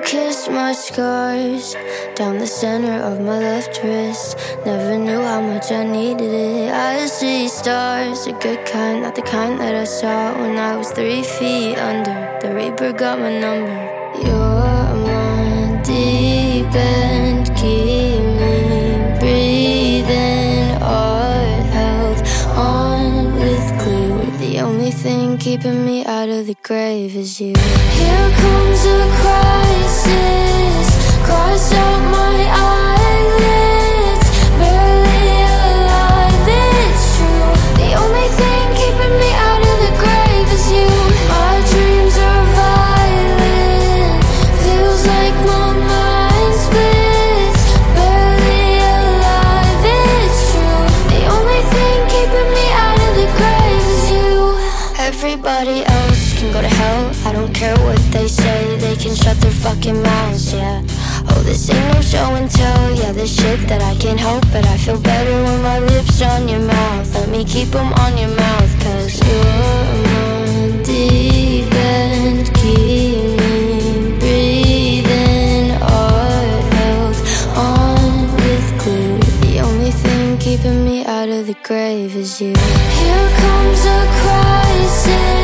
kissed my scars down the center of my left wrist. Never knew how much I needed it. I see stars, a good kind, not the kind that I saw when I was 3 feet under. The Reaper got my number. You're my deep end, keep me breathing. Our health on with glue. The only thing keeping me out of the grave is you. Here comes a crisis, cross out my eyelids. Barely alive, it's true. The only thing keeping me out of the grave is you. My dreams are violent, feels like my mind splits. Barely alive, it's true. The only thing keeping me out of the grave is you. Everybody else can go to hell, I don't care what they say. They can shut their fucking mouths, yeah. Oh, this ain't no show and tell. Yeah, this shit that I can't help, but I feel better when my lips are on your mouth. Let me keep them on your mouth, cause you're my deep end, keep me breathing. Our health on with glue. The only thing keeping me out of the grave is you. Here comes a crisis,